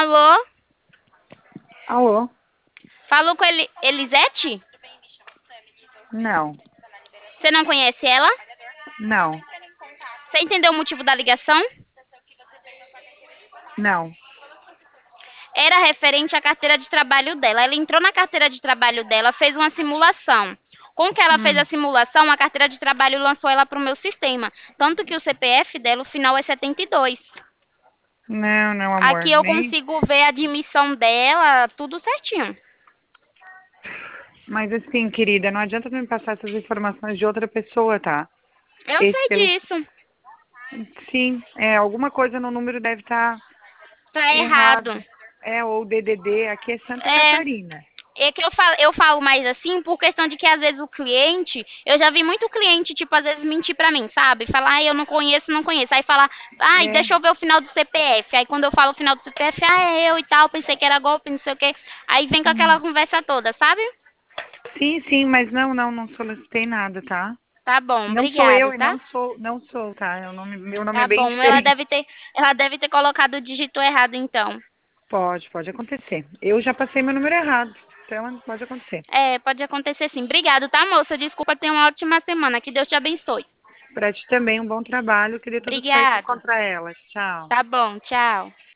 Alô? Alô? Falou com Elisete? Não, Você não conhece ela? não, Você entendeu o motivo da ligação? não. Era referente à carteira de trabalho dela. Ela entrou na carteira de trabalho dela, fez uma simulação. Com que ela fez a Hum. simulação, a carteira de trabalho lançou ela para o meu sistema. Tanto que o CPF dela, o final é 72. Não, não, amor. Aqui eu Nem. consigo ver a admissão dela, tudo certinho. Mas assim, querida, não adianta tu me passar essas informações de outra pessoa, tá? Eu Esse sei tele... disso. Sim, alguma coisa no número deve estar Tá errado. errado. Ou DDD, aqui é Santa É, Catarina. que eu falo mais assim por questão de que às vezes o cliente, eu já vi muito cliente, tipo, às vezes mentir pra mim, sabe? Falar, eu não conheço, não conheço. Aí falar, É, deixa eu ver o final do CPF. Aí quando eu falo o final do CPF, é eu e tal, pensei que era golpe, não sei o quê. Aí vem com aquela hum. conversa toda, sabe? Sim, sim, mas não solicitei nada, tá? Tá bom, Não sou obrigado, eu e tá? não sou, tá? Meu nome é Tá bem bom. diferente. Ela deve ter colocado o dígito errado, então. Pode acontecer. Eu já passei meu número errado, então pode acontecer. É, pode acontecer sim. Obrigado, tá, moça? Desculpa, tenha uma ótima semana. Que Deus te abençoe. Pra ti também um bom trabalho, que dê tudo certo Obrigado. contra ela. Tchau. Tá bom, tchau.